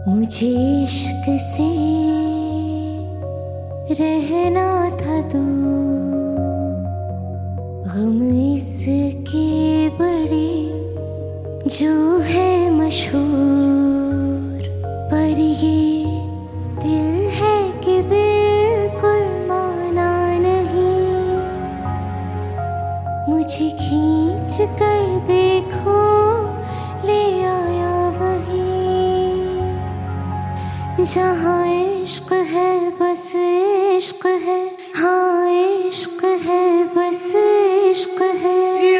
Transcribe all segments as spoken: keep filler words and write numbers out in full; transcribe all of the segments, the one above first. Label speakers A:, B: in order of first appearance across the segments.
A: मुझे इश्क से रहना था दूर, गम इसके बड़े जो है मशहूर, पर ये दिल है कि बिल्कुल माना नहीं। मुझे खींच कर देखो ले आया वही, जहाँ इश्क है बस इश्क है, हाँ इश्क है बस इश्क है।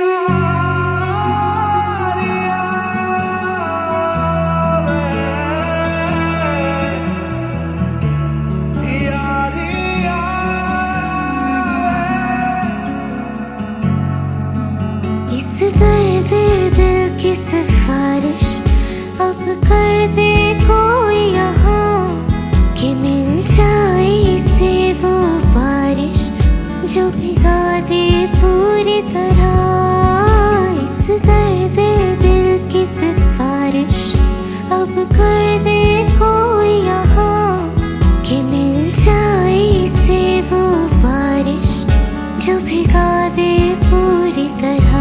A: इस दर्द दिल की सिफारिश अब कर दे कोई यहाँ, कि मिल जाए इसे वो बारिश जो भिगा दे पूरी तरह। इस दर्द दिल की सिफारिश अब कर दे कोई यहाँ, कि मिल जाए इसे वो बारिश जो भिगा दे पूरी तरह।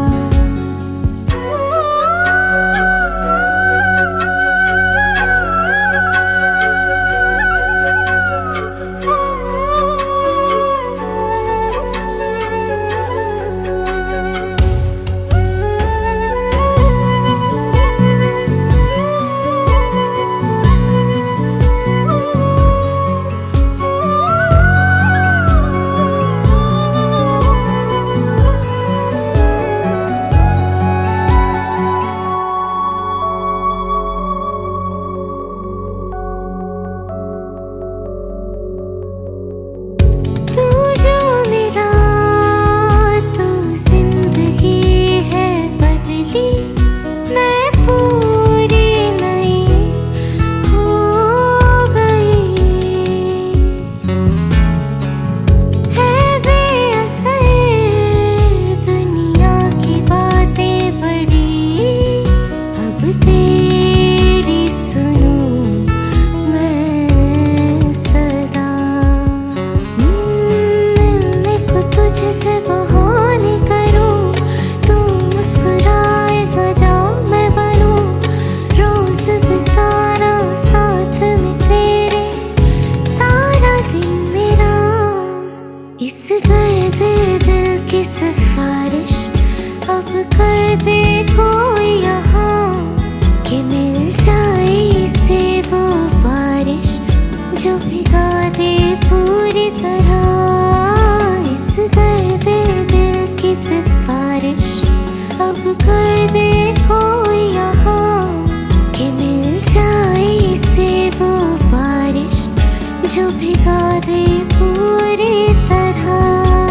A: अब कर दे कोई यहाँ, कि मिल जाए इसे वो बारिश जो भिगा दे पूरी तरह। इस दर्द दिल की सिफारिश अब कर दे कोई यहाँ, कि मिल जाए इसे वो बारिश जो भिगा दे पूरी तरह।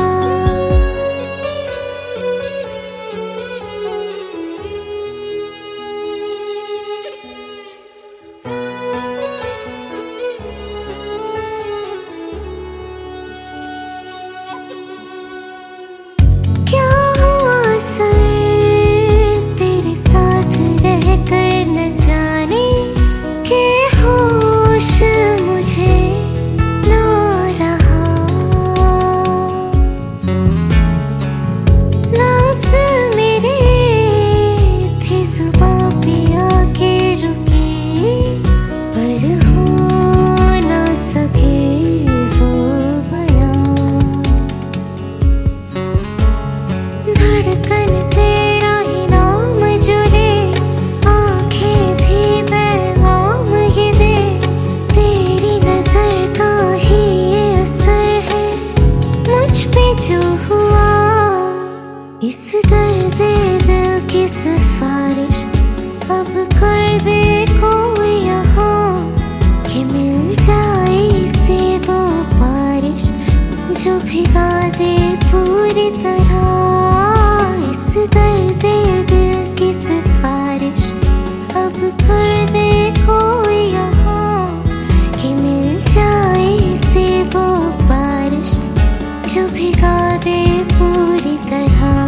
A: इस दर्द दिल की सिफारिश अब कर दे कोई यहाँ, कि मिल जाए इसे वो बारिश जो भिगा दे पूरी तरह। इस दर्द दिल की सिफारिश अब कर दे कोई यहाँ, कि मिल जाए इसे वो बारिश जो भिगा दे पूरी तरह।